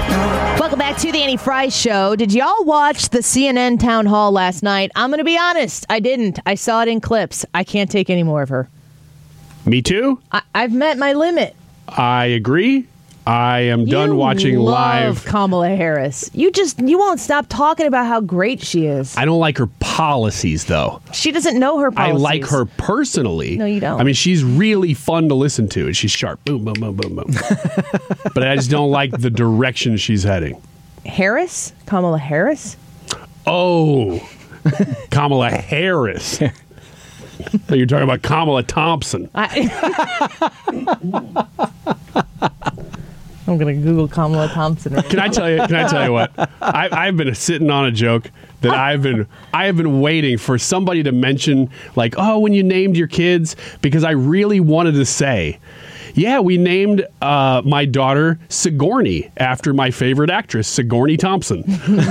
Welcome back to the Annie Fry Show. Did y'all watch the CNN town hall last night? I'm going to be honest. I didn't. I saw it in clips. I can't take any more of her. Me too. I've met my limit. I agree. I am done watching live. Kamala Harris. You won't stop talking about how great she is. I don't like her policies, though. She doesn't know her policies. I like her personally. No, you don't. I mean, she's really fun to listen to. She's sharp. Boom, boom, boom, boom, boom. But I just don't like the direction she's heading. Harris? Kamala Harris? Oh, Kamala Harris. You're talking about Kamala Thompson. I'm going to Google Kamala Thompson. Can I tell you what? I've been sitting on a joke that I have been waiting for somebody to mention, like, oh, when you named your kids, because I really wanted to say, yeah, we named my daughter Sigourney after my favorite actress, Sigourney Thompson.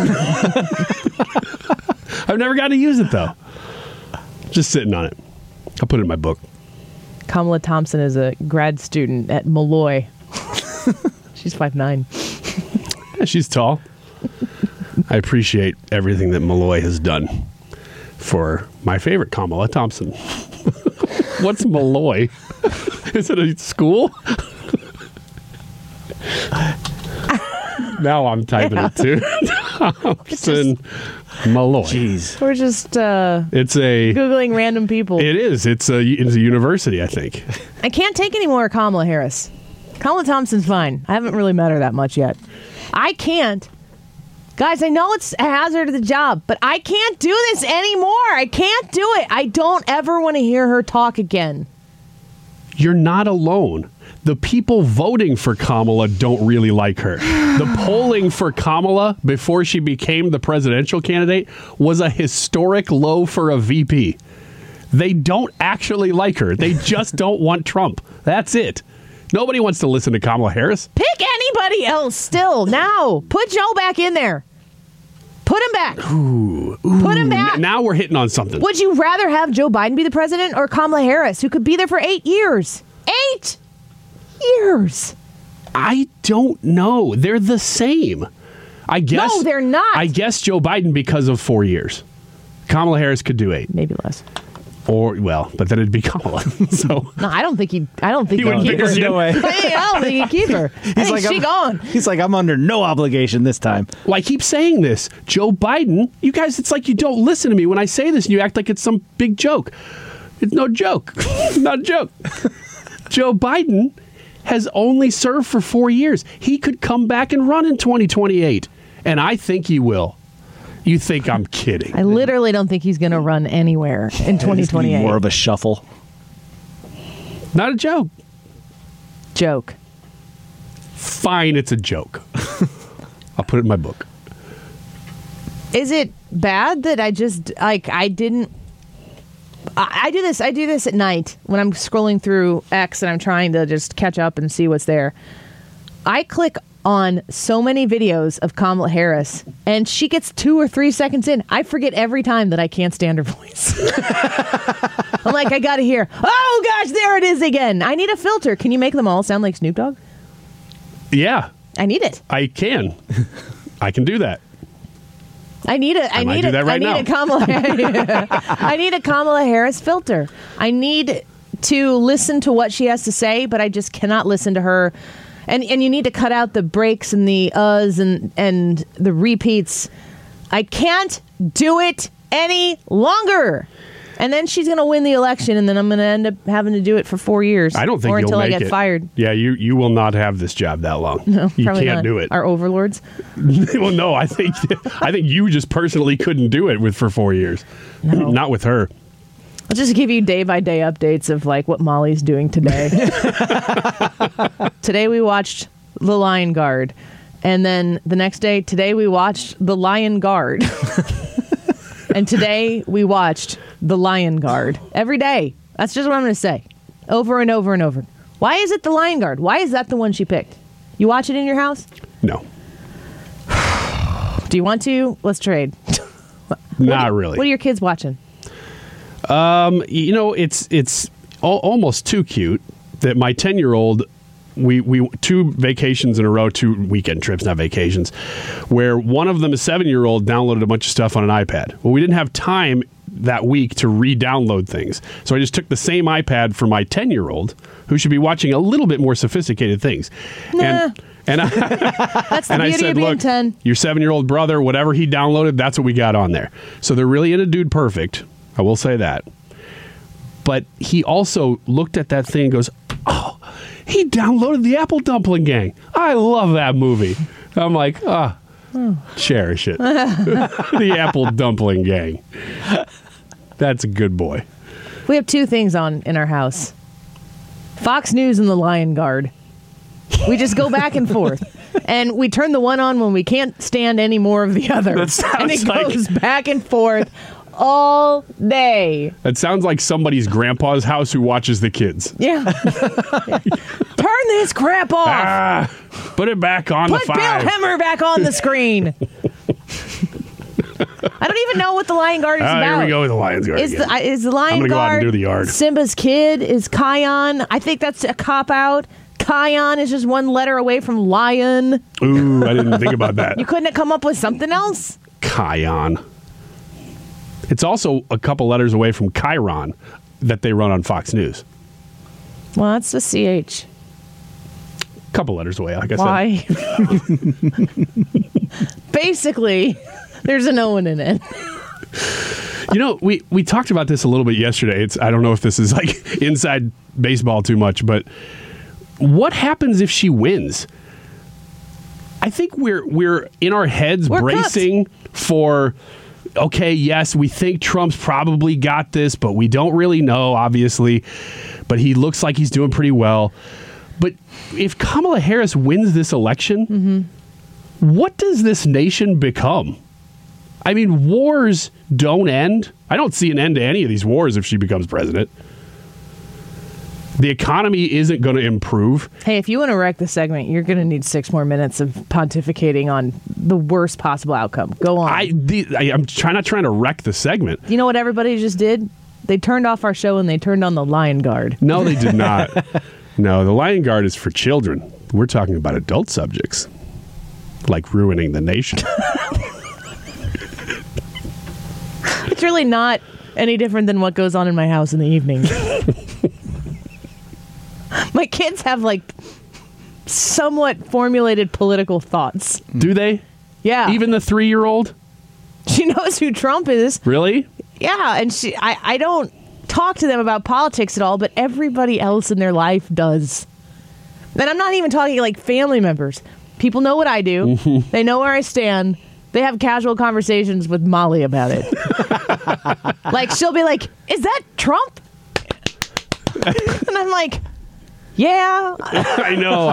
I've never got to use it, though. Just sitting on it. I'll put it in my book. Kamala Thompson is a grad student at Malloy. She's 5'9". Yeah, she's tall. I appreciate everything that Malloy has done for my favorite Kamala Thompson. What's Malloy? Is it a school? Now I'm typing it too. Thompson Malloy. Jeez. We're just It's a Googling random people. It is. It's a university, I think. I can't take any more Kamala Harris. Kamala Thompson's fine. I haven't really met her that much yet. I can't. Guys, I know it's a hazard of the job, but I can't do this anymore. I can't do it. I don't ever want to hear her talk again. You're not alone. The people voting for Kamala don't really like her. The polling for Kamala before she became the presidential candidate was a historic low for a VP. They don't actually like her. They just don't want Trump. That's it. Nobody wants to listen to Kamala Harris. Pick anybody else still now. Put Joe back in there. Put him back. Put him back. Now we're hitting on something. Would you rather have Joe Biden be the president or Kamala Harris, who could be there for 8 years? 8 years. I don't know. They're the same. I guess. No, they're not. I guess Joe Biden because of 4 years. Kamala Harris could do 8. Maybe less. Or, well, but then it'd be Kamala. So No, I don't think he he would wouldn't keep pick her. her. No way. I don't think he'd keep her. I think she gone. He's like, I'm under no obligation this time. Well, I keep saying this. Joe Biden, you guys, it's like you don't listen to me when I say this and you act like it's some big joke. It's no joke. Not a joke. Joe Biden has only served for 4 years. He could come back and run in 2028. And I think he will. You think I'm kidding. I literally don't think he's going to run anywhere in 2028. More of a shuffle. Not a joke. Joke. Fine, it's a joke. I'll put it in my book. Is it bad that I just, like, I didn't... I do this at night when I'm scrolling through X and I'm trying to just catch up and see what's there. I click on so many videos of Kamala Harris, and she gets 2 or 3 seconds in. I forget every time that I can't stand her voice. I'm like, I gotta hear, oh gosh, there it is again. I need a filter. Can you make them all sound like Snoop Dogg? Yeah, I need it. I can. I can do that. I need a Kamala Harris filter. I need to listen to what she has to say, but I just cannot listen to her. And you need to cut out the breaks and the uhs and the repeats. I can't do it any longer. And then she's going to win the election, and then I'm going to end up having to do it for 4 years. I don't think or you'll until make I get it. fired. Yeah, you will not have this job that long. No, you probably can't not. do it. Our overlords. Well, no, I think you just personally couldn't do it for 4 years. No. Not with her. I'll just give you day-by-day updates of like what Molly's doing today. Today we watched The Lion Guard. And then the next day, today we watched The Lion Guard. And today we watched The Lion Guard. Every day. That's just what I'm going to say. Over and over and over. Why is it The Lion Guard? Why is that the one she picked? You watch it in your house? No. Do you want to? Let's trade. Not really. What are your kids watching? It's almost too cute that my 10-year-old we 2 vacations in a row, 2 weekend trips, not vacations, where one of them, a 7-year-old, downloaded a bunch of stuff on an iPad. Well, we didn't have time that week to re-download things. So I just took the same iPad for my 10-year-old, who should be watching a little bit more sophisticated things. Nah. And I, That's the and I beauty said, of being look, 10. your 7-year-old brother, whatever he downloaded, that's what we got on there. So they're really into Dude Perfect. I will say that. But he also looked at that thing and goes, oh, he downloaded the Apple Dumpling Gang. I love that movie. I'm like, cherish it. The Apple Dumpling Gang. That's a good boy. We have 2 things on in our house. Fox News and the Lion Guard. We just go back and forth. And we turn the one on when we can't stand any more of the other. That sounds and it like- goes back and forth all day. That sounds like somebody's grandpa's house who watches the kids. Yeah. Turn this crap off. Put it back on Put the Bill 5. Hemmer back on the screen. I don't even know what the Lion Guard is about. Here we go with the Lions Guard. Is again. the Lion I'm gonna go out Guard and do the yard. Simba's kid? Is Kion? I think that's a cop-out. Kion is just one letter away from lion. Ooh, I didn't think about that. You couldn't have come up with something else? Kion. It's also a couple letters away from Chiron that they run on Fox News. Well, that's the CH. Couple letters away, like I said. Why? Basically, there's an Owen in it. You know, we talked about this a little bit yesterday. I don't know if this is like inside baseball too much, but what happens if she wins? I think we're in our heads We're bracing for, okay, yes, we think Trump's probably got this, but we don't really know, obviously. But he looks like he's doing pretty well. But if Kamala Harris wins this election, what does this nation become? I mean, wars don't end. I don't see an end to any of these wars if she becomes president. The economy isn't going to improve. Hey, if you want to wreck the segment, you're going to need 6 more minutes of pontificating on the worst possible outcome. Go on. I'm not trying to wreck the segment. You know what everybody just did? They turned off our show and they turned on the Lion Guard. No, they did not. No, the Lion Guard is for children. We're talking about adult subjects, like ruining the nation. It's really not any different than what goes on in my house in the evening. My kids have like somewhat formulated political thoughts. Do they? Yeah. Even the 3-year-old? She knows who Trump is. Really? Yeah, and I don't talk to them about politics at all, but everybody else in their life does. And I'm not even talking like family members. People know what I do. They know where I stand. They have casual conversations with Molly about it. Like, she'll be like, is that Trump? And I'm like, yeah. I know.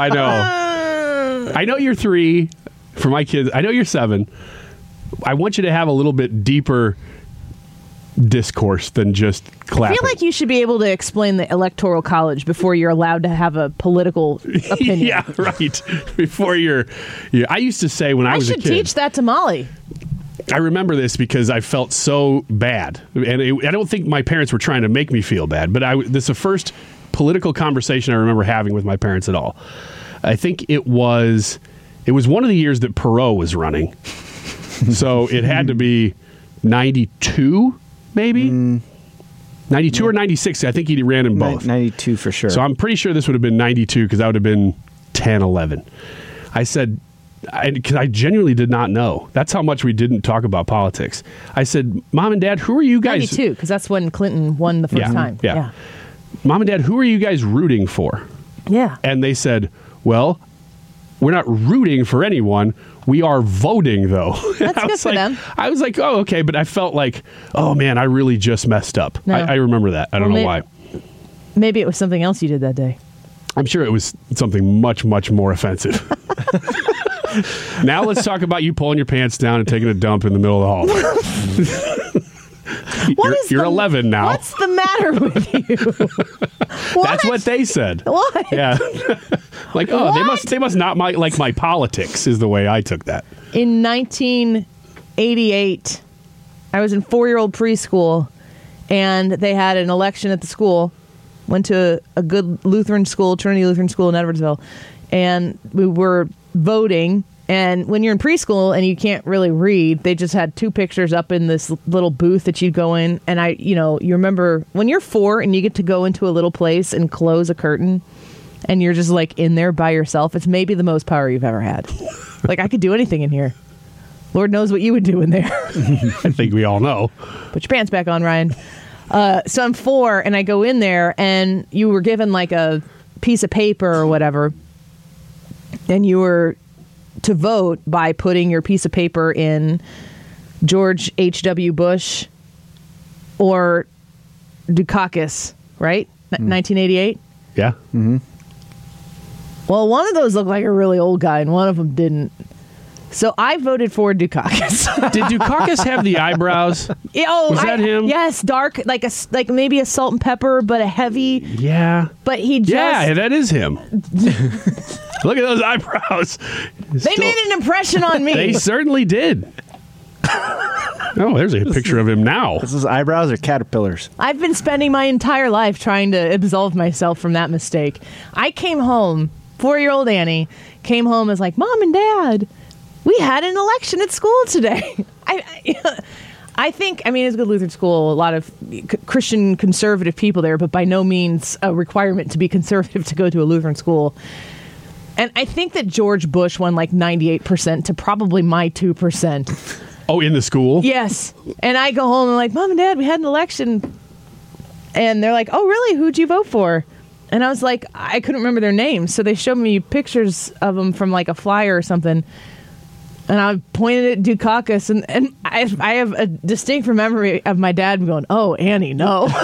I know you're 3 for my kids. I know you're 7. I want you to have a little bit deeper discourse than just clapping. I feel like you should be able to explain the Electoral College before you're allowed to have a political opinion. Yeah, right. Before I used to say when I was a kid. I should teach that to Molly. I remember this because I felt so bad. And I don't think my parents were trying to make me feel bad, but this is the first political conversation I remember having with my parents at all. I think it was one of the years that Perot was running. So it had to be 92, maybe? 92 or 96. I think he ran in both. 92 for sure. So I'm pretty sure this would have been 92 because that would have been 10, 11. I said, because I genuinely did not know. That's how much we didn't talk about politics. I said, Mom and Dad, who are you guys? 92, because that's when Clinton won the first time. Yeah. Mom and Dad, who are you guys rooting for? Yeah. And they said, well, we're not rooting for anyone. We are voting, though. That's good for them. I was like, oh, okay. But I felt like, oh, man, I really just messed up. No. I remember that. I don't know why. Maybe it was something else you did that day. I'm sure it was something much, much more offensive. Now let's talk about you pulling your pants down and taking a dump in the middle of the hall. You're 11 now. What's the matter with you? That's what they said. What? Yeah. Like, oh, they must not like my politics is the way I took that. In 1988, I was in 4-year-old preschool, and they had an election at the school went to a good Lutheran school, Trinity Lutheran School in Edwardsville, and we were voting. And when you're in preschool and you can't really read, they just had 2 pictures up in this little booth that you'd go in. And you remember when you're 4 and you get to go into a little place and close a curtain and you're just like in there by yourself, it's maybe the most power you've ever had. Like, I could do anything in here. Lord knows what you would do in there. I think we all know. Put your pants back on, Ryan. So I'm 4 and I go in there and you were given like a piece of paper or whatever. And you were to vote by putting your piece of paper in George H.W. Bush or Dukakis, right? 1988? Yeah. Mm-hmm. Well, one of those looked like a really old guy and one of them didn't. So I voted for Dukakis. Did Dukakis have the eyebrows? Was that him? Yes, dark, like maybe a salt and pepper, but a heavy. Yeah. But he just... Yeah, that is him. Look at those eyebrows. They made an impression on me. They certainly did. Oh, there's a picture of him now. This is eyebrows or caterpillars? I've been spending my entire life trying to absolve myself from that mistake. I came home, 4-year-old Annie, came home and was like, Mom and Dad, we had an election at school today. I think, it's a good Lutheran school, a lot of Christian conservative people there, but by no means a requirement to be conservative to go to a Lutheran school. And I think that George Bush won like 98% to probably my 2%. Oh, in the school? Yes. And I go home and I'm like, Mom and Dad, we had an election. And they're like, oh, really? Who'd you vote for? And I was like, I couldn't remember their names. So they showed me pictures of them from like a flyer or something. And I pointed at Dukakis, and I have a distinct memory of my dad going, oh, Annie, no. And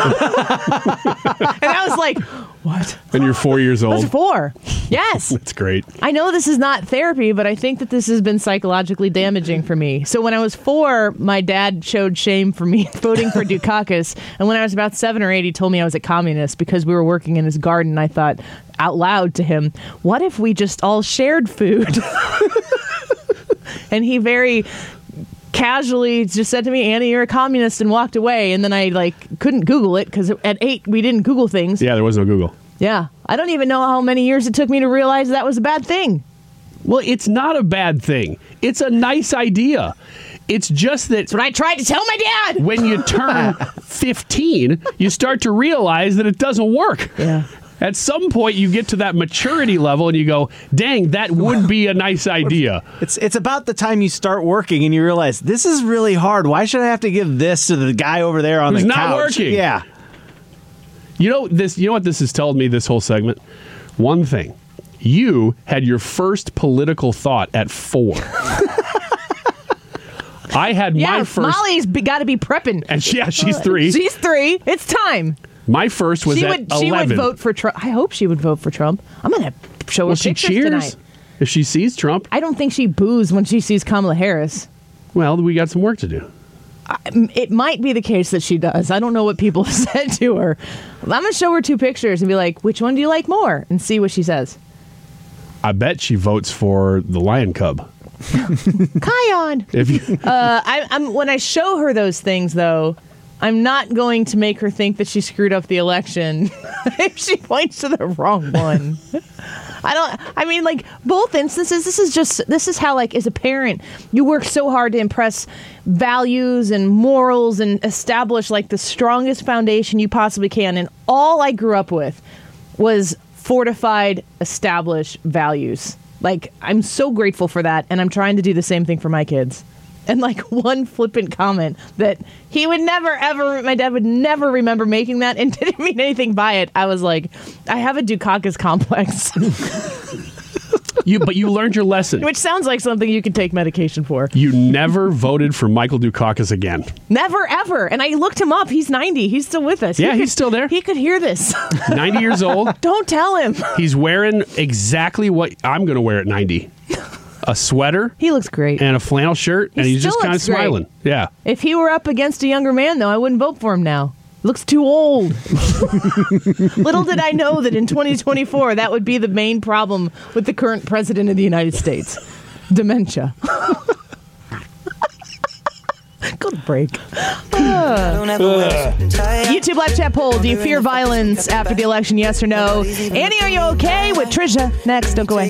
I was like, what? And you're 4 years I old? was 4. Yes. That's great. I know this is not therapy, but I think that this has been psychologically damaging for me. So when I was 4, my dad showed shame for me voting for Dukakis. And when I was about 7 or 8, he told me I was a communist because we were working in his garden. I thought out loud to him, what if we just all shared food? And he very casually just said to me, Annie, you're a communist, and walked away. And then I couldn't Google it because at 8 we didn't Google things. Yeah, there was no Google. Yeah. I don't even know how many years it took me to realize that was a bad thing. Well, it's not a bad thing. It's a nice idea. It's just that... That's what I tried to tell my dad. When you turn 15, you start to realize that it doesn't work. Yeah. At some point, you get to that maturity level and you go, dang, that would be a nice idea. It's about the time you start working and you realize, this is really hard. Why should I have to give this to the guy over there on Who's the not couch? working. Yeah. You know what this has told me, this whole segment? One thing. You had your first political thought at 4. I had my first... Molly's got to be prepping. And she's 3. She's 3. It's time. My first was at 11. She would vote for Trump. I hope she would vote for Trump. I'm going to show her she pictures cheers tonight. if she sees Trump. I don't think she boos when she sees Kamala Harris. Well, we got some work to do. It might be the case that she does. I don't know what people have said to her. I'm going to show her 2 pictures and be like, which one do you like more? And see what she says. I bet she votes for the Lion Cub. Kion. If you, when I show her those things, though, I'm not going to make her think that she screwed up the election if she points to the wrong one. Both instances, this is how, as a parent, you work so hard to impress values and morals and establish, the strongest foundation you possibly can. And all I grew up with was fortified, established values. I'm so grateful for that, and I'm trying to do the same thing for my kids. And one flippant comment that he would never, ever, my dad would never remember making that and didn't mean anything by it. I was like, I have a Dukakis complex. But you learned your lesson. Which sounds like something you could take medication for. You never voted for Michael Dukakis again. Never, ever. And I looked him up. He's 90. He's still with us. Yeah, he's still there. He could hear this. 90 years old. Don't tell him. He's wearing exactly what I'm going to wear at 90. A sweater. He looks great. And a flannel shirt. And he's just kind of smiling. Great. Yeah. If he were up against a younger man, though, I wouldn't vote for him now. Looks too old. Little did I know that in 2024, that would be the main problem with the current president of the United States. Dementia. Good break. YouTube live chat poll. Do you fear violence after the election? Yes or no? Annie, are you okay? With Trisha. Next. Don't go away.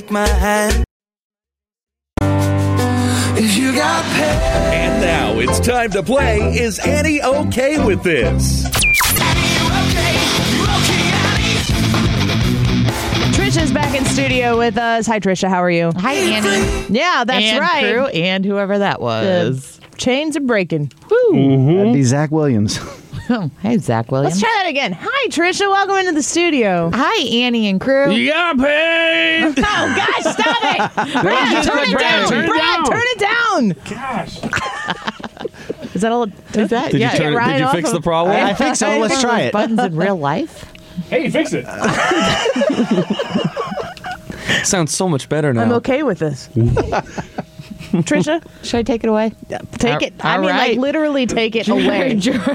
And now it's time to play Is Annie Okay With This? Trisha's back in studio with us. Hi, Trisha. How are you? Hi, Annie. Yeah, that's and right. Crew and whoever that was. The chains are breaking. That'd be Zach Williams. Hey, Zach Williams. Let's try that again. Hi, Trisha. Welcome into the studio. Hi, Annie and crew. You got paid. Oh, gosh, stop it. Brad, turn it down. Brad, turn it down. Gosh. Is that all? Is that, Did yeah, you fix the problem? I think so. Let's try it. Buttons in real life? Hey, fix it. Sounds so much better now. I'm okay with this. Trisha, Should I take it away? take it. I mean, right. like, literally take it away.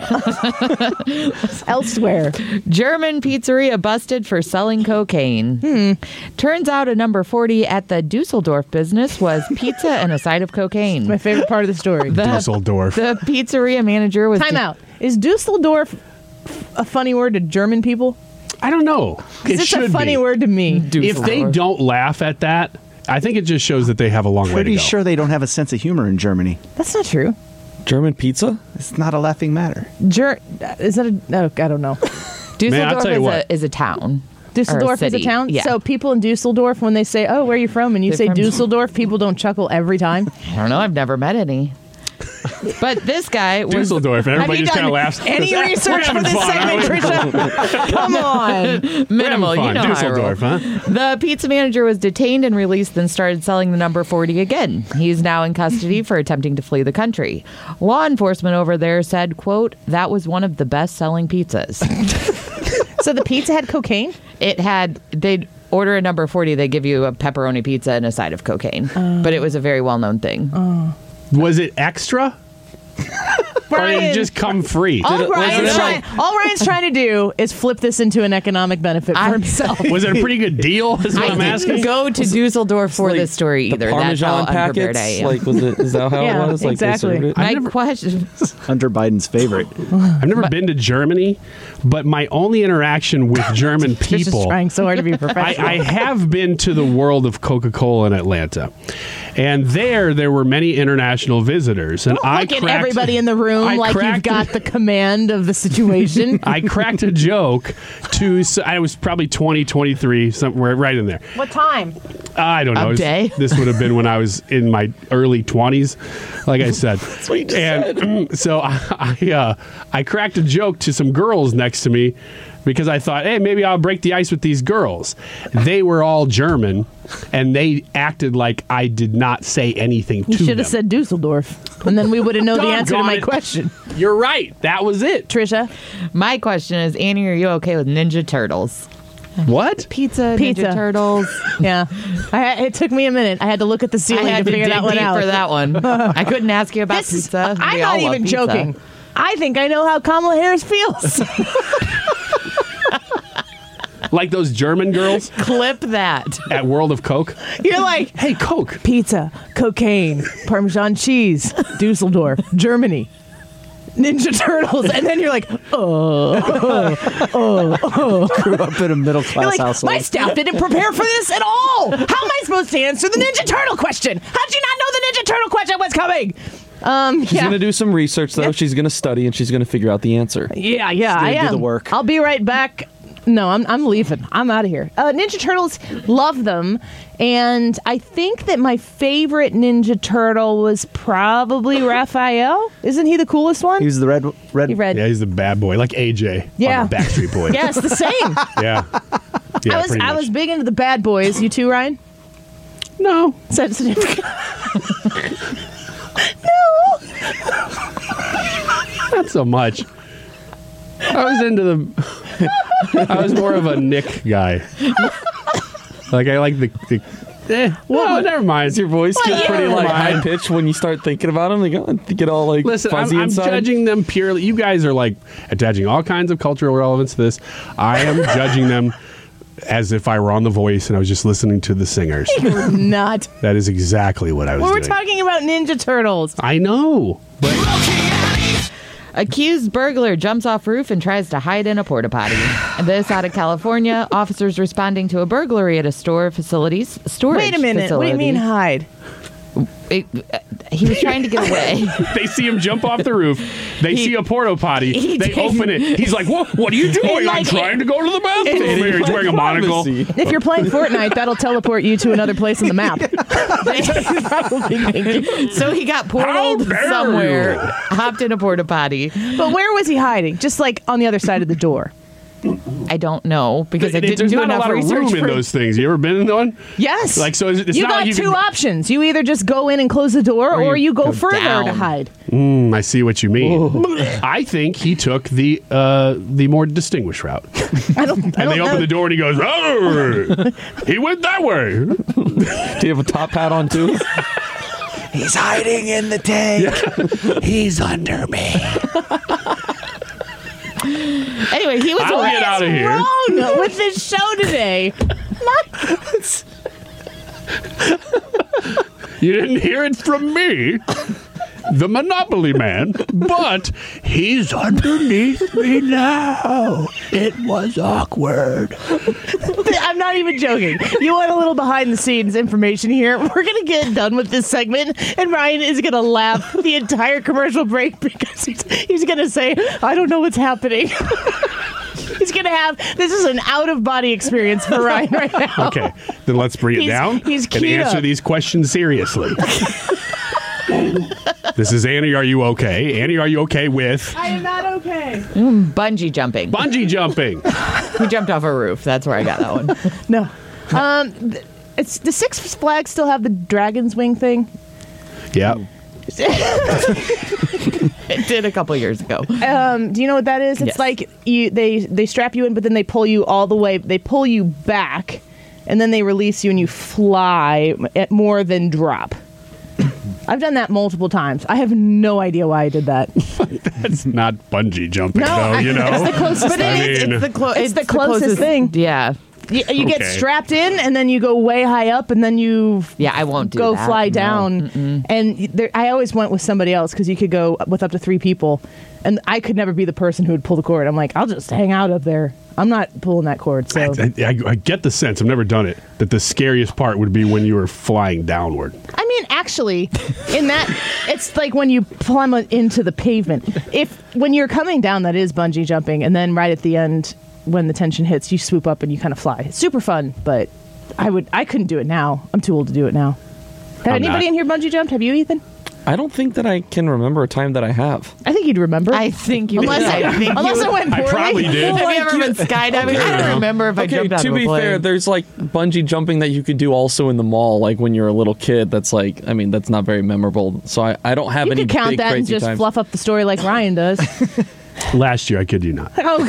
Elsewhere. German pizzeria busted for selling cocaine. Turns out a number 40 at the Dusseldorf business was pizza and a side of cocaine. My favorite part of the story. Dusseldorf. The pizzeria manager was... Time out. Is Dusseldorf a funny word to German people? I don't know. Because it's a funny word to me. If they don't laugh at that, I think it just shows that they have a long way to Pretty go. sure they don't have a sense of humor in Germany. That's not true. German pizza? It's not a laughing matter. Is that a... No, I don't know. Man, I'll tell you what. is a town. Dusseldorf is a city. town? Yeah. So people in Dusseldorf, when they say, oh, where are you from? And you They're say from- Dusseldorf, people don't chuckle every time. I don't know. I've never met any. But this guy was... Dusseldorf, and everybody Have you just kind of done laughs. any We're research for having this fun, segment, aren't we? Trisha? Come on. Minimal, We're you having know fun. how I roll. Dusseldorf, huh? The pizza manager was detained and released, then started selling the number 40 again. He's now in custody for attempting to flee the country. Law enforcement over there said, quote, that was one of the best-selling pizzas. So the pizza had cocaine? It had... They'd order a number 40, they give you a pepperoni pizza and a side of cocaine. But it was a very well-known thing. Was it extra? Or did it just come free? All Ryan's trying to do is flip this into an economic benefit for himself. Was it a pretty good deal? Is what I'm I asking. didn't go to Dusseldorf for Like this story the either. That's how Parmesan unprepared packets? I am. Like, is that how Yeah, it was? Like, exactly. they served it? My question... Hunter Biden's favorite. I've never been to Germany, but my only interaction with German Just people, trying so hard to be professional. I have been to the world of Coca-Cola in Atlanta. And there were many international visitors. And I Look at cracked, everybody in the room I like you've cracked- got the command of the situation. I cracked a joke to, I was probably 20, 23, somewhere right in there. What time? I don't know. Of day? This would have been when I was in my early 20s, like I said. That's what you just said. So I cracked a joke to some girls next to me because I thought, hey, maybe I'll break the ice with these girls. They were all German, and they acted like I did not say anything to You them. should have said Dusseldorf, and then we would have known the answer to Doggone my it. question. You're right. That was it. Trisha, My question is, Annie, are you okay with Ninja Turtles? What? Pizza. Pizza. Ninja Turtles. yeah, it took me a minute. I had to look at the I ceiling had to to figure dig that one deep out. for that one. I couldn't ask you about This is- pizza. I'm We not all love even pizza. joking. I think I know how Kamala Harris feels. Like those German girls Clip that. at World of Coke? You're like, Hey, Coke. pizza, cocaine, Parmesan cheese, Dusseldorf, Germany, Ninja Turtles, and then you're like, Grew up in a middle you're class like, household. my staff didn't prepare for this at all. How am I supposed to answer the Ninja Turtle question? How did you not know the Ninja Turtle question was coming? She's going to do some research, though. She's going to study, and she's going to figure out the answer. Yeah, I gonna do am. the work. I'll be right back. No, I'm leaving. I'm out of here. Ninja Turtles, love them. And I think that my favorite Ninja Turtle was probably Raphael. Isn't he the coolest one? He was the red. He read. Yeah, he's the bad boy, like AJ. Yeah. On the Backstreet Boys. Yeah, it's the same. Yeah. Yeah, pretty I much. was big into the bad boys. You too, Ryan? No. Sensitive. Not so much. I was into the. I was more of a Nick guy. Like I like the well, never mind. Your voice gets pretty never like mind. high pitched when you start thinking about them. They get all like Listen, fuzzy I'm inside. judging them purely. You guys are like attaching all kinds of cultural relevance to this. I am judging them as if I were on The Voice and I was just listening to the singers. Not. That is exactly what I was Well, we're doing. talking about Ninja Turtles. I know, but Accused burglar jumps off roof and tries to hide in a porta potty. This out of California. Officers responding to a burglary at a storage Wait a minute. facility. What do you mean hide? He was trying to get away. They see him jump off the roof. They see a porta potty. They did. open it. He's like, what are you doing? I'm trying to go to the bathroom. Here, he's wearing a monocle. If you're playing Fortnite, that'll teleport you to another place on the map. So he got portaled dare somewhere, you. hopped in a porta potty. But where was he hiding? Just like on the other side of the door. I don't know because I didn't There's do not a enough lot of research room in for those things. You ever been in one? Yes. Like, so it's you not got like you two can- options. You either just go in and close the door, or you go further down. to hide. I see what you mean. I think he took the more distinguished route. I don't And they open the door and he goes, oh, he went that way. Do you have a top hat on too? He's hiding in the tank. He's under me. Anyway, he was I'll get out of here. wrong with this show today. You didn't hear it from me, the Monopoly Man, but he's underneath me now. It was awkward. I'm not even joking. You want a little behind the scenes information here? We're going to get done with this segment, and Ryan is going to laugh the entire commercial break because he's going to say, I don't know what's happening. He's going to have, this is an out-of-body experience for Ryan right now. Okay, then let's bring it down he's and keyed answer up. these questions seriously. This is Annie, are you okay? Annie, are you okay with I am not okay. bungee jumping. bungee jumping? He jumped off a roof. That's where I got that one. No. It's the Six Flags still have the dragon's wing thing? Yeah. It did a couple years ago. Do you know what that is? It's Yes. like they strap you in, but then they pull you all the way. They pull you back, and then they release you, and you fly at more than drop. I've done that multiple times. I have no idea why I did that. That's not bungee jumping, though, you know? It's the closest But thing. it's It's the closest thing. Yeah. You get Okay. strapped in, and then you go way high up, and then you Yeah, I won't do go that. fly No. down. And I always went with somebody else because you could go with up to 3 people, and I could never be the person who would pull the cord. I'm like, I'll just hang out up there. I'm not pulling that cord. So I get the sense, I've never done it, that the scariest part would be when you were flying downward. I mean, actually, in that, it's like when you plummet into the pavement. When you're coming down, that is bungee jumping, and then right at the end, when the tension hits, you swoop up and you kind of fly. It's super fun, but I couldn't do it now. I'm too old to do it now. Have I'm anybody not. in here bungee jumped? Have you, Ethan? I don't think that I can remember a time that I have. I think you'd remember. I think you unless would. I think unless you it went I poorly. probably did. Have you ever been skydiving? I don't remember if I Okay, jumped out to of a be plane. fair, there's like bungee jumping that you could do also in the mall, like when you're a little kid. That's like, I mean, that's not very memorable. So I don't have You any could count big that and crazy just times. fluff up the story like Ryan does. Last year, I kid you not. Oh,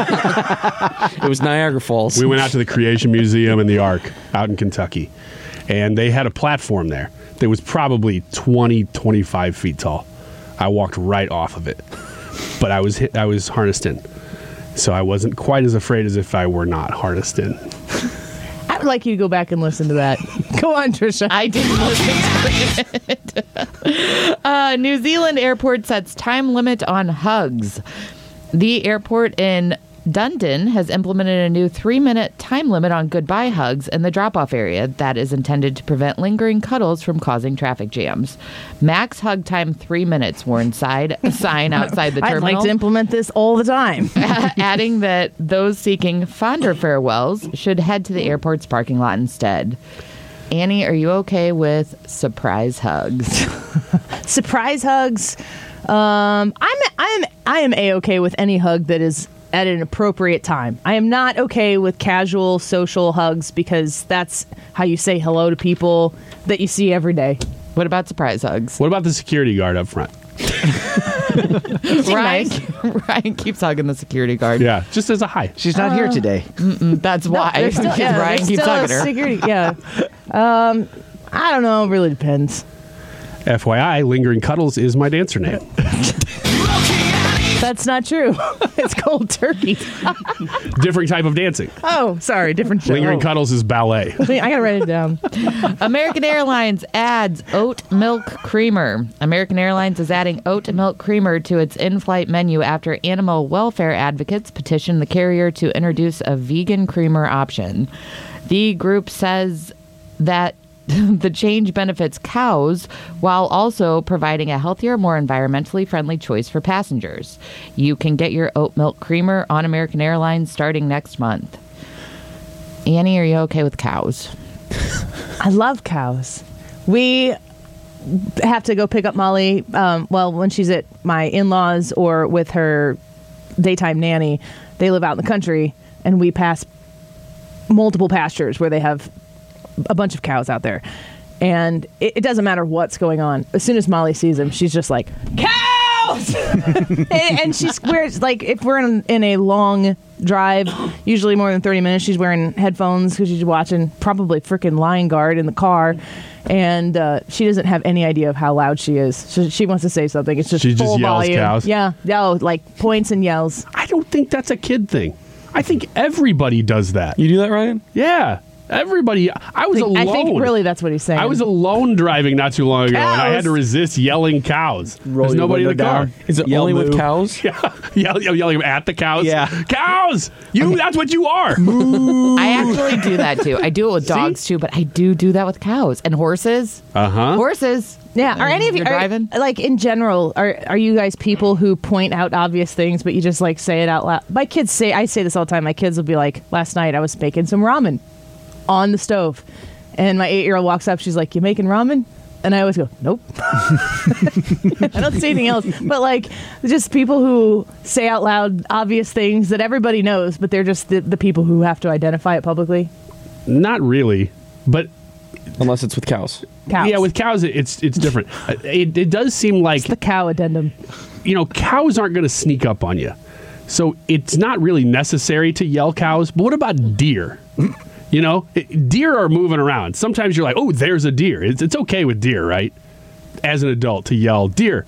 God. It was Niagara Falls. We went out to the Creation Museum and the Ark out in Kentucky, and they had a platform there that was probably 20, 25 feet tall. I walked right off of it, but I was harnessed in, so I wasn't quite as afraid as if I were not harnessed in. I would like you to go back and listen to that. Go on, Trisha. I didn't listen to it. New Zealand airport sets time limit on hugs. The airport in Dunedin has implemented a new 3-minute time limit on goodbye hugs in the drop-off area that is intended to prevent lingering cuddles from causing traffic jams. Max hug time 3 minutes, warns a sign outside the I'd terminal. like to implement this all the time. Adding that those seeking fonder farewells should head to the airport's parking lot instead. Annie, are you okay with surprise hugs? Surprise hugs. I am A-okay with any hug that is at an appropriate time. I am not okay with casual social hugs because that's how you say hello to people that you see every day. What about surprise hugs? What about the security guard up front? Ryan keeps hugging the security guard. Yeah, just as a hi. She's not here today. That's why. There's still, Because Ryan there's keeps still a hugging her. security, yeah. I don't know. It really depends. FYI, Lingering Cuddles is my dancer name. That's not true. It's cold turkey. Different type of dancing. Oh, sorry, different show. Lingering Cuddles is ballet. I gotta write it down. American Airlines adds oat milk creamer. American Airlines is adding oat milk creamer to its in-flight menu after animal welfare advocates petitioned the carrier to introduce a vegan creamer option. The group says that the change benefits cows while also providing a healthier, more environmentally friendly choice for passengers. You can get your oat milk creamer on American Airlines starting next month. Annie, are you okay with cows? I love cows. We have to go pick up Molly, when she's at my in-laws or with her daytime nanny. They live out in the country, and we pass multiple pastures where they have a bunch of cows out there. And it doesn't matter what's going on. As soon as Molly sees them, she's just like, cows! and she's wears, like, if we're in a long drive, usually more than 30 minutes, she's wearing headphones because she's watching probably freaking Lion Guard in the car. And she doesn't have any idea of how loud she is. She wants to say something. It's just She full just yells volume. cows? Yeah. No, like points and yells. I don't think that's a kid thing. I think everybody does that. You do that, Ryan? Yeah. Everybody. I was alone. I think really that's what he's saying. I was alone driving not too long ago, and I had to Cows. resist yelling cows. Roll There's your nobody in the window car. down. Is it Yell only with moo. cows? Yelling at the cows. Yeah. Cows! That's what you are. I actually do that too. I do it with dogs too, but I do that with cows and horses. Uh-huh. Horses. Yeah. Are any of you You're driving? like in general? Are you guys people who point out obvious things, but you just like say it out loud? My kids I say this all the time. My kids will be like, "Last night I was making some ramen on the stove," and my 8-year-old walks up. She's like, "You making ramen?" And I always go, "Nope." I don't say anything else. But like, just people who say out loud obvious things that everybody knows, but they're just the people who have to identify it publicly. Not really, but Unless it's with cows. Cows. yeah, with cows it's different. It does seem like the cow addendum. Cows aren't going to sneak up on you, so it's not really necessary to yell cows. But what about deer? Deer are moving around. Sometimes you're like, oh, there's a deer. It's okay with deer, right? As an adult to yell deer.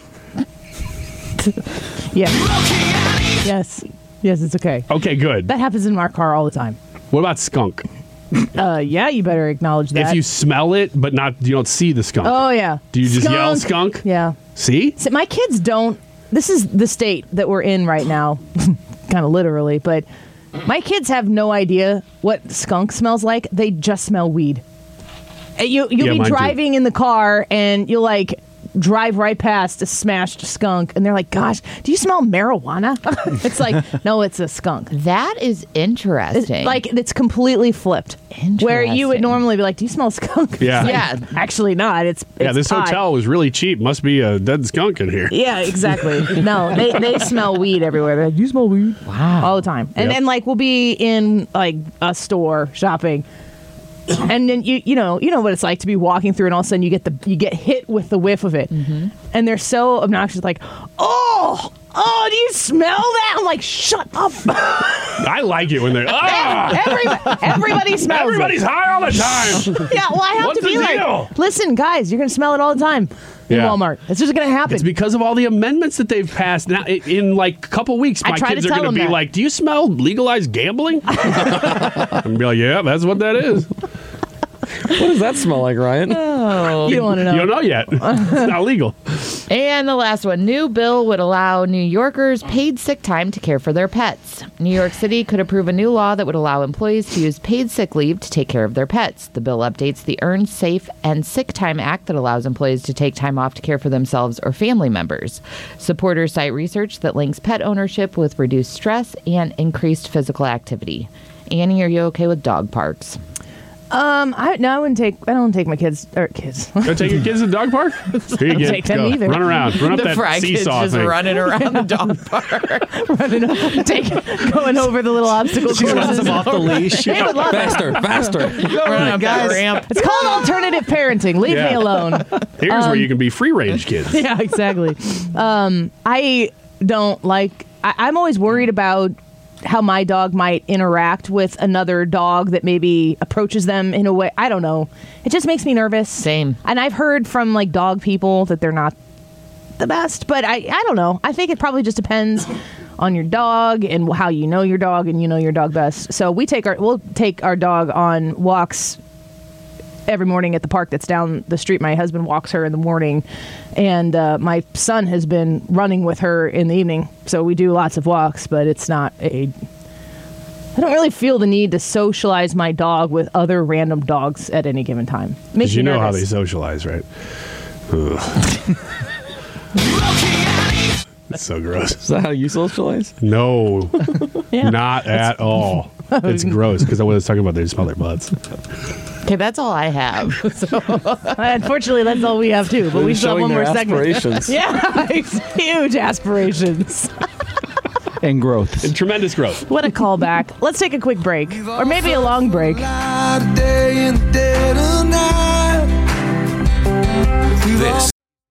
Yeah. Yes. Yes, it's okay. Okay, good. That happens in our car all the time. What about skunk? Yeah, you better acknowledge that. If you smell it, but you don't see the skunk. Oh, yeah. Do you just yell skunk? Yeah. See? So my kids don't. This is the state that we're in right now, kind of literally, but my kids have no idea what skunk smells like. They just smell weed. You'll be mine too. driving in the car and you'll like drive right past a smashed skunk and they're like, "Gosh, do you smell marijuana?" It's like, no, it's a skunk. That is interesting. It's completely flipped. Where you would Interesting. normally be like, "Do you smell skunk?" Yeah. Yeah. Actually not. It's This pot. hotel was really cheap. Must be a dead skunk in here. Yeah, exactly. No, they smell weed everywhere. They're like, "You smell weed?" Wow. All the time. And Yep. then we'll be in like a store shopping. And then you know what it's like to be walking through and all of a sudden you get hit with the whiff of it. Mm-hmm. And they're so obnoxious like, "Oh, do you smell that?" I'm like, "Shut up." I like it when they're Everybody smells everybody's high all the time. it. Yeah, well, I have What's to be the like, deal? "Listen, guys, you're going to smell it all the time in Yeah. Walmart. It's just going to happen." It's because of all the amendments that they've passed. Now, in like a couple weeks, I my try kids to are tell going to them be that. like, "Do you smell legalized gambling?" I'm be like, "Yeah, that's what that is." What does that smell like, Ryan? You don't want to know. You don't know yet. It's not legal. And the last one, new bill would allow New Yorkers paid sick time to care for their pets. New York City could approve a new law that would allow employees to use paid sick leave to take care of their pets. The bill updates the Earned Safe and Sick Time Act that allows employees to take time off to care for themselves or family members. Supporters cite research that links pet ownership with reduced stress and increased physical activity. Annie, are you okay with dog parks? I don't take my kids. Go take your kids to the dog park. Here you take them go. either. Run around. Run up that seesaw thing. running around the dog park. Going over the little obstacle She runs courses. them off the leash. They would love it. Faster. Running up that ramp. It's called alternative parenting. Leave me Yeah. alone. Here's where you can be free range kids. Yeah, exactly. I don't like. I'm always worried about how my dog might interact with another dog that maybe approaches them in a way. I don't know. It just makes me nervous. Same. And I've heard from like dog people that they're not the best, but I don't know. I think it probably just depends on your dog and how you know your dog, and you know your dog best. So we'll take our dog on walks every morning at the park that's down the street. My husband walks her in the morning, and my son has been running with her in the evening. So we do lots of walks, but it's not I don't really feel the need to socialize my dog with other random dogs at any given time. Makes You me know how nervous. they socialize, right? Ugh. That's so gross. Is that how you socialize? No, Yeah. not at all. It's gross because I was talking about they smell their butts. Okay, that's all I have. So, Unfortunately, that's all we have too. But we still have one Showing more their segment. aspirations. Yeah, huge aspirations. And growth. And tremendous growth. What a callback. Let's take a quick break, or maybe a long break. This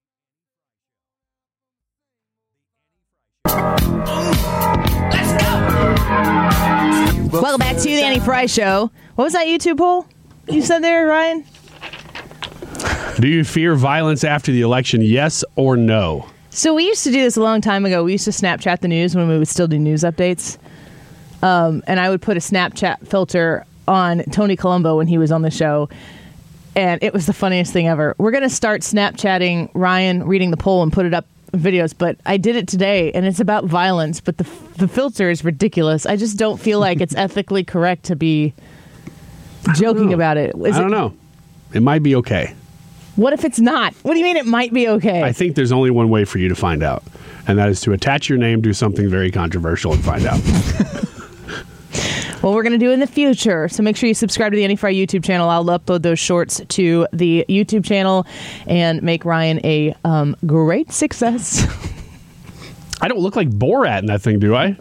Welcome back to the Annie Fry Show. What was that YouTube poll you said there, Ryan? Do you fear violence after the election? Yes or no? So we used to do this a long time ago. We used to Snapchat the news when we would still do news updates. And I would put a Snapchat filter on Tony Colombo when he was on the show. And it was the funniest thing ever. We're going to start Snapchatting Ryan reading the poll and put it up in videos. But I did it today, and it's about violence. But the filter is ridiculous. I just don't feel like it's ethically correct to be joking about it. I don't know. It might be okay. What if it's not? What do you mean it might be okay? I think there's only one way for you to find out, and that is to attach your name to something very controversial and find out. Well, we're going to do it in the future. So make sure you subscribe to the Annie Fry YouTube channel. I'll upload those shorts to the YouTube channel and make Ryan a great success. I don't look like Borat in that thing, do I?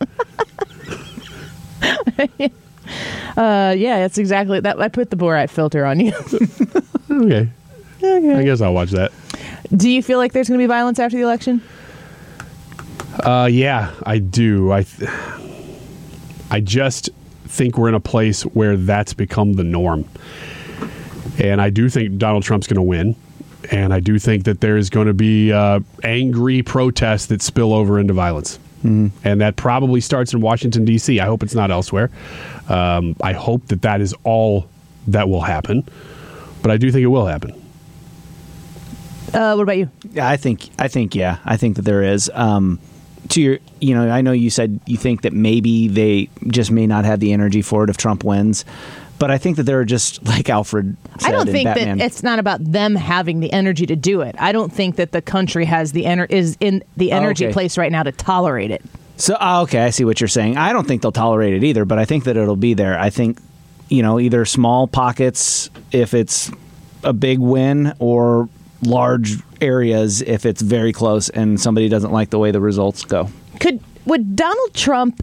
Yeah, that's exactly that. I put the Borat filter on you. Okay. I guess I'll watch that. Do you feel like there's going to be violence after the election? Yeah, I do. I just think we're in a place where that's become the norm. And I do think Donald Trump's going to win. And I do think that there is going to be angry protests that spill over into violence. Mm-hmm. And that probably starts in Washington, D.C. I hope it's not elsewhere. I hope that is all that will happen. But I do think it will happen. What about you? Yeah, I think that there is. To your, I know you said you think that maybe they just may not have the energy for it if Trump wins, but I think that they're just like Alfred said I don't in think Batman. that it's not about them having the energy to do it. I don't think that the country has is in the energy place right now to tolerate it. So, okay, I see what you're saying. I don't think they'll tolerate it either, but I think that it'll be there. I think, either small pockets if it's a big win, or large areas if it's very close and somebody doesn't like the way the results go. Would Donald Trump,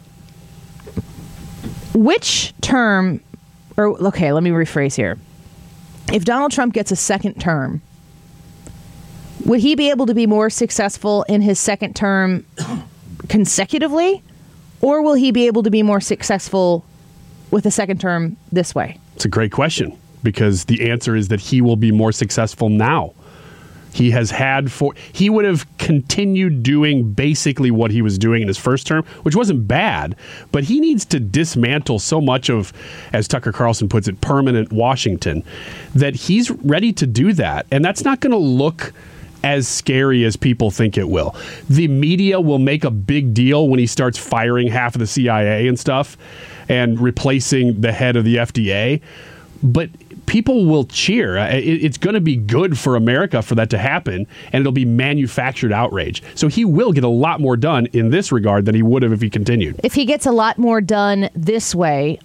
which term, or okay, let me rephrase here. If Donald Trump gets a second term, would he be able to be more successful in his second term consecutively, or will he be able to be more successful with a second term this way? It's a great question, because the answer is that he will be more successful now. He would have continued doing basically what he was doing in his first term, which wasn't bad, but he needs to dismantle so much of, as Tucker Carlson puts it, permanent Washington, that he's ready to do that. And that's not going to look as scary as people think it will. The media will make a big deal when he starts firing half of the CIA and stuff and replacing the head of the FDA. But people will cheer. It's going to be good for America for that to happen, and it'll be manufactured outrage. So he will get a lot more done in this regard than he would have if he continued. If he gets a lot more done this way,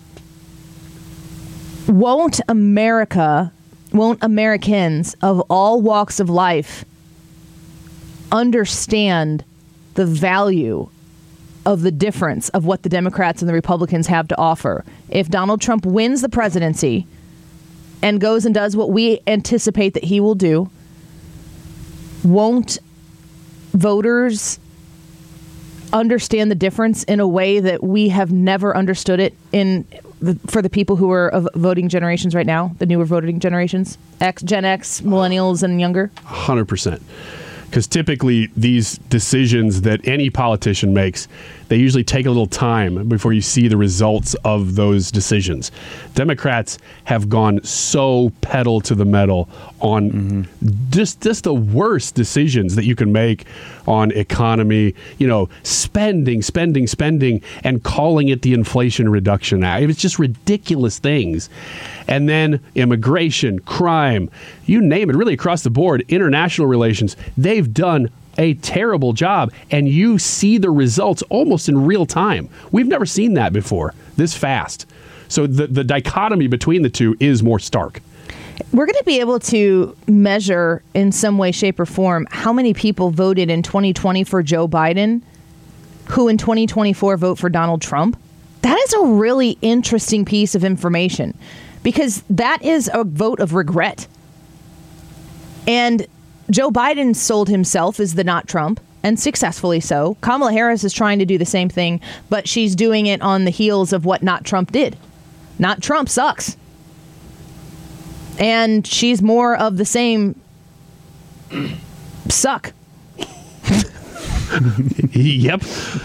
won't Americans of all walks of life understand the value of the difference of what the Democrats and the Republicans have to offer? If Donald Trump wins the presidency and goes and does what we anticipate that he will do, won't voters understand the difference in a way that we have never understood it for the people who are of voting generations right now, the newer voting generations, Gen X, millennials, and younger? 100%. because typically these decisions that any politician makes, they usually take a little time before you see the results of those decisions. Democrats have gone so pedal to the metal on just the worst decisions that you can make on economy, spending, and calling it the Inflation Reduction Act. It's just ridiculous things. And then immigration, crime, you name it, really across the board, international relations, they've done a terrible job, and you see the results almost in real time. We've never seen that before, this fast. So the dichotomy between the two is more stark. We're going to be able to measure in some way, shape, or form how many people voted in 2020 for Joe Biden who in 2024 vote for Donald Trump. That is a really interesting piece of information, because that is a vote of regret. And Joe Biden sold himself as the not Trump, and successfully so. Kamala Harris is trying to do the same thing, but she's doing it on the heels of what not Trump did. Not Trump sucks. And she's more of the same suck. Yep.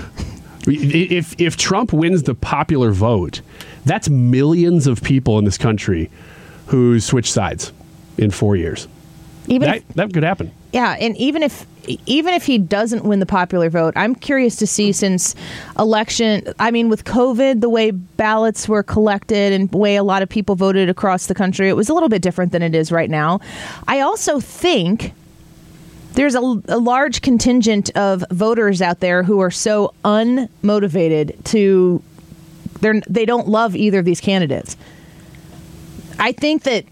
If Trump wins the popular vote, that's millions of people in this country who switch sides in 4 years. That could happen. Yeah, and even if he doesn't win the popular vote, I'm curious to see, since with COVID, the way ballots were collected and the way a lot of people voted across the country, it was a little bit different than it is right now. I also think there's a large contingent of voters out there who are so unmotivated they don't love either of these candidates. I think that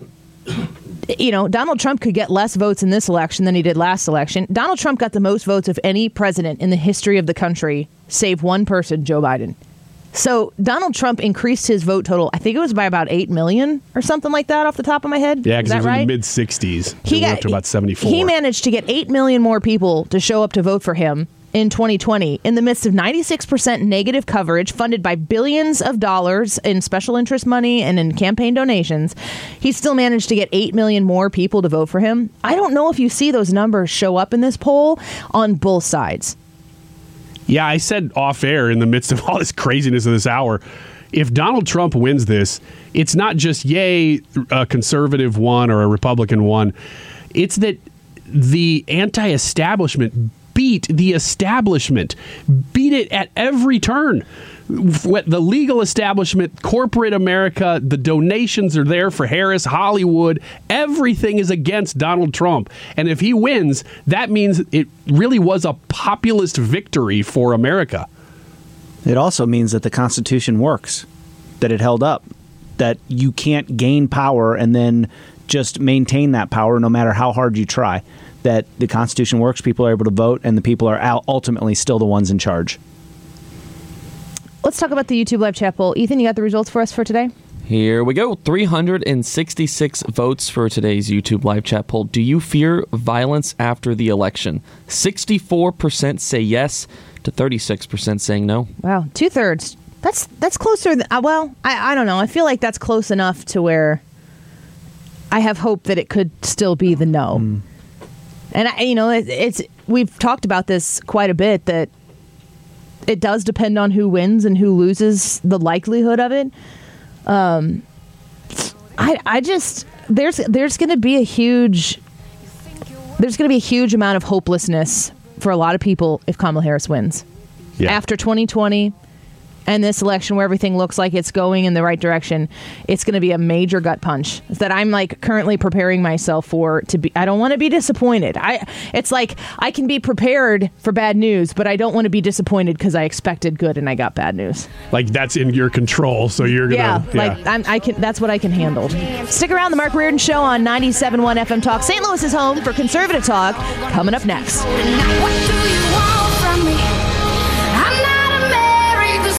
Donald Trump could get less votes in this election than he did last election. Donald Trump got the most votes of any president in the history of the country, save one person, Joe Biden. So Donald Trump increased his vote total, I think it was by about 8 million or something like that off the top of my head. Yeah, because it was right? in the mid-60s. He went up to about 74. He managed to get 8 million more people to show up to vote for him in 2020 in the midst of 96% negative coverage funded by billions of dollars in special interest money and in campaign donations. He still managed to get 8 million more people to vote for him. I don't know if you see those numbers show up in this poll on both sides. Yeah, I said off air in the midst of all this craziness of this hour, if Donald Trump wins this, it's not just, yay, a conservative won or a Republican won. It's that the anti-establishment beat the establishment, beat it at every turn. The legal establishment, corporate America, the donations are there for Harris, Hollywood. Everything is against Donald Trump. And if he wins, that means it really was a populist victory for America. It also means that the Constitution works, that it held up, that you can't gain power and then just maintain that power no matter how hard you try, that the Constitution works, people are able to vote, and the people are ultimately still the ones in charge. Let's talk about the YouTube live chat poll. Ethan, you got the results for us for today? Here we go. 366 votes for today's YouTube live chat poll. Do you fear violence after the election? 64% say yes to 36% saying no. Wow, 2/3. That's closer than, I don't know. I feel like that's close enough to where I have hope that it could still be the no. And we've talked about this quite a bit, that it does depend on who wins and who loses, the likelihood of it. There's going to be a huge amount of hopelessness for a lot of people if Kamala Harris wins. Yeah. After 2020 and this election where everything looks like it's going in the right direction, it's going to be a major gut punch that I'm currently preparing myself for. I don't want to be disappointed. It's like I can be prepared for bad news, but I don't want to be disappointed because I expected good and I got bad news. Like that's in your control, so you're gonna. I can. That's what I can handle. Stick around. The Mark Reardon Show on 97.1 FM Talk. St. Louis is home for conservative talk. Coming up next. What do you want?